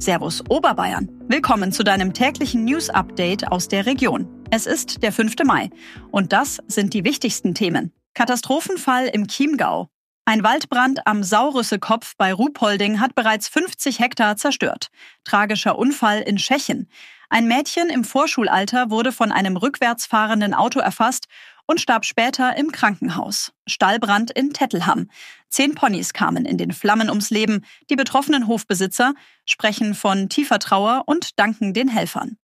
Servus Oberbayern. Willkommen zu deinem täglichen News-Update aus der Region. Es ist der 5. Mai und das sind die wichtigsten Themen. Katastrophenfall im Chiemgau. Ein Waldbrand am Saurüsselkopf bei Ruhpolding hat bereits 50 Hektar zerstört. Tragischer Unfall in Tschechien. Ein Mädchen im Vorschulalter wurde von einem rückwärts fahrenden Auto erfasst und starb später im Krankenhaus. Stallbrand in Tettelham. 10 Ponys kamen in den Flammen ums Leben. Die betroffenen Hofbesitzer sprechen von tiefer Trauer und danken den Helfern.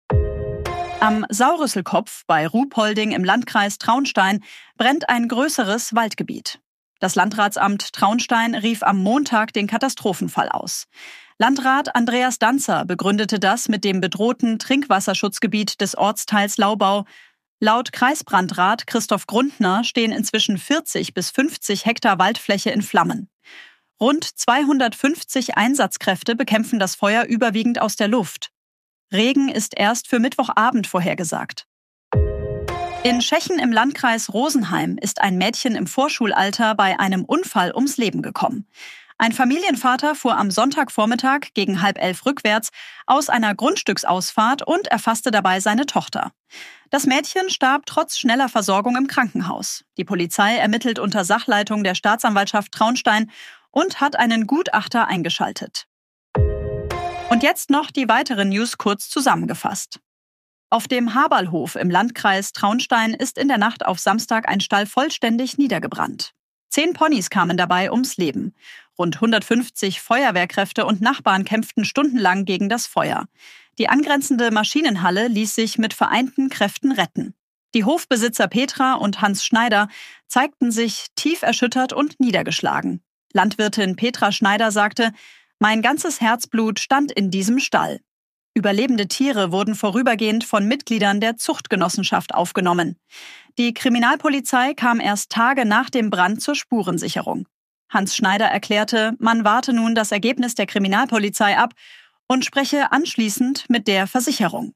Am Saurüsselkopf bei Ruhpolding im Landkreis Traunstein brennt ein größeres Waldgebiet. Das Landratsamt Traunstein rief am Montag den Katastrophenfall aus. Landrat Andreas Danzer begründete das mit dem bedrohten Trinkwasserschutzgebiet des Ortsteils Laubau. Laut Kreisbrandrat Christoph Grundner stehen inzwischen 40 bis 50 Hektar Waldfläche in Flammen. Rund 250 Einsatzkräfte bekämpfen das Feuer überwiegend aus der Luft. Regen ist erst für Mittwochabend vorhergesagt. In Tschechien im Landkreis Rosenheim ist ein Mädchen im Vorschulalter bei einem Unfall ums Leben gekommen. Ein Familienvater fuhr am Sonntagvormittag gegen 10:30 rückwärts aus einer Grundstücksausfahrt und erfasste dabei seine Tochter. Das Mädchen starb trotz schneller Versorgung im Krankenhaus. Die Polizei ermittelt unter Sachleitung der Staatsanwaltschaft Traunstein und hat einen Gutachter eingeschaltet. Und jetzt noch die weiteren News kurz zusammengefasst. Auf dem Haberlhof im Landkreis Traunstein ist in der Nacht auf Samstag ein Stall vollständig niedergebrannt. 10 Ponys kamen dabei ums Leben. Rund 150 Feuerwehrkräfte und Nachbarn kämpften stundenlang gegen das Feuer. Die angrenzende Maschinenhalle ließ sich mit vereinten Kräften retten. Die Hofbesitzer Petra und Hans Schneider zeigten sich tief erschüttert und niedergeschlagen. Landwirtin Petra Schneider sagte: „Mein ganzes Herzblut stand in diesem Stall." Überlebende Tiere wurden vorübergehend von Mitgliedern der Zuchtgenossenschaft aufgenommen. Die Kriminalpolizei kam erst Tage nach dem Brand zur Spurensicherung. Hans Schneider erklärte, man warte nun das Ergebnis der Kriminalpolizei ab und spreche anschließend mit der Versicherung.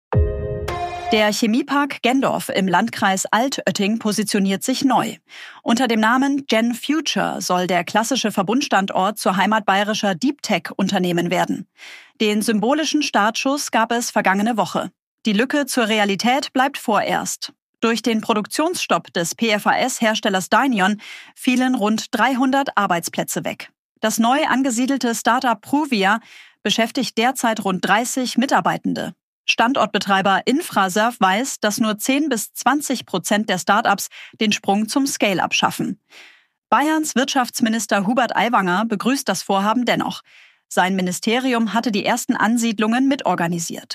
Der Chemiepark Gendorf im Landkreis Altötting positioniert sich neu. Unter dem Namen Gen Future soll der klassische Verbundstandort zur Heimat bayerischer Deep Tech-Unternehmen werden. Den symbolischen Startschuss gab es vergangene Woche. Die Lücke zur Realität bleibt vorerst. Durch den Produktionsstopp des PFAS-Herstellers Dynion fielen rund 300 Arbeitsplätze weg. Das neu angesiedelte Startup Pruvia beschäftigt derzeit rund 30 Mitarbeitende. Standortbetreiber Infraserv weiß, dass nur 10 bis 20% der Startups den Sprung zum Scale-up schaffen. Bayerns Wirtschaftsminister Hubert Aiwanger begrüßt das Vorhaben dennoch. Sein Ministerium hatte die ersten Ansiedlungen mitorganisiert.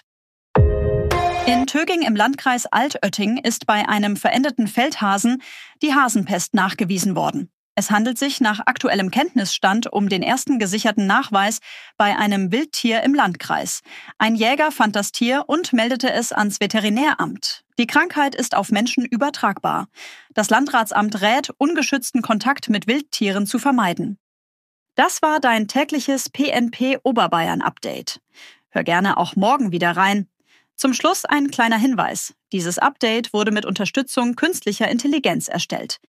In Töging im Landkreis Altötting ist bei einem verendeten Feldhasen die Hasenpest nachgewiesen worden. Es handelt sich nach aktuellem Kenntnisstand um den ersten gesicherten Nachweis bei einem Wildtier im Landkreis. Ein Jäger fand das Tier und meldete es ans Veterinäramt. Die Krankheit ist auf Menschen übertragbar. Das Landratsamt rät, ungeschützten Kontakt mit Wildtieren zu vermeiden. Das war dein tägliches PNP Oberbayern Update. Hör gerne auch morgen wieder rein. Zum Schluss ein kleiner Hinweis. Dieses Update wurde mit Unterstützung künstlicher Intelligenz erstellt.